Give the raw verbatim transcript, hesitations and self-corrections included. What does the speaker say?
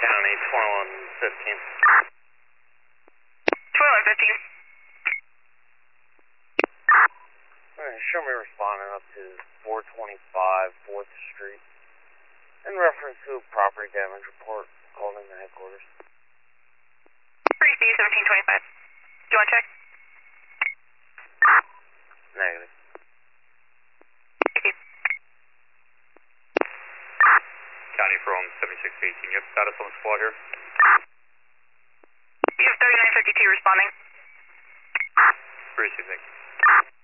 County, twenty-one fifteen. twenty-one fifteen. Alright, show me responding up to four twenty-five fourth Street. In reference to a property damage report called in the headquarters. three C seventeen twenty-five. Do you want to check? Negative. Thank you. County from seventy-six eighteen, you have status on the squad here? You have thirty-nine fifty-two responding. Appreciate it, thank you.